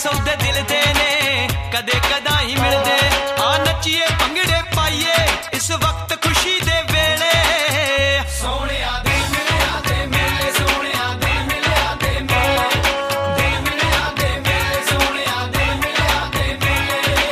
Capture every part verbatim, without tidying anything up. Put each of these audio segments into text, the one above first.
सौदे दिल दे ने कदे कदा ही मिलदे आ नचिए भंगड़े पाइए इस वक्त खुशी दे वेले सोहणिया दिल मिलिया दे मेले सोहणिया दिल मिलिया दे मेले दिल मिलिया दे मेले सोहणिया दिल मिलिया दे मेले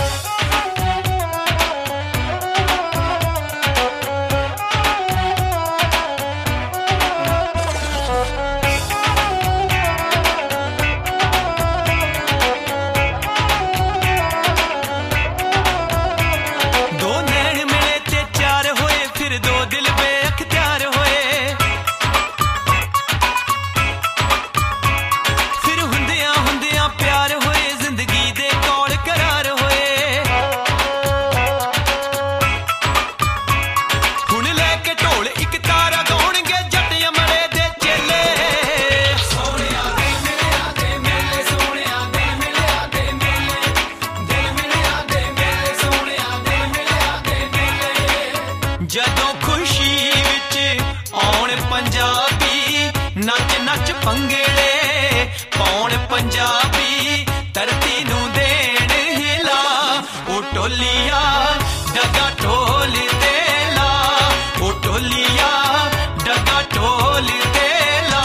ਜਦੋਂ ਖੁਸ਼ੀ ਵਿੱਚ ਆਉਣ ਪੰਜਾਬੀ ਨੱਚ ਨੱਚ ਭੰਗੜੇ ਪਾਉਣ ਪੰਜਾਬੀ ਧਰਤੀ ਨੂੰ ਦੇਣ ਹਿਲਾ ਉਹ ਟੋਲੀਆਂ ਡਗਾ ਢੋਲ ਤੇ ਲਾ ਉਹ ਟੋਲੀਆਂ ਡਗਾ ਢੋਲ ਤੇ ਲਾ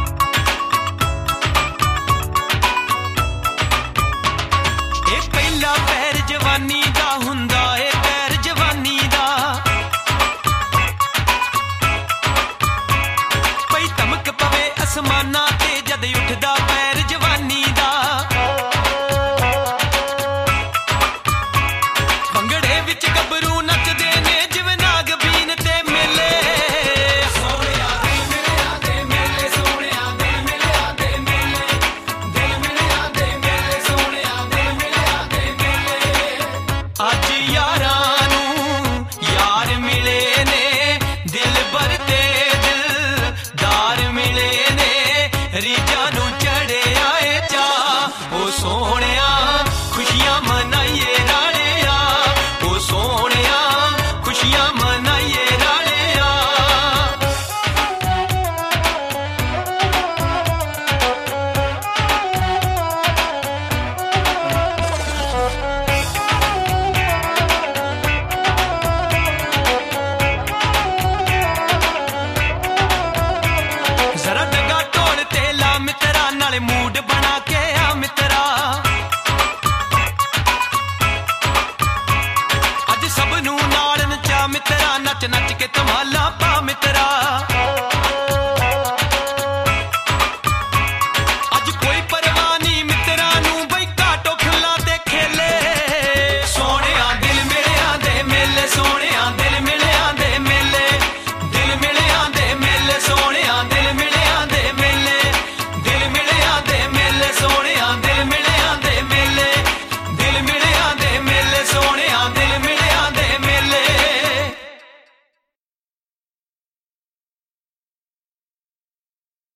ਪਹਿਲਾ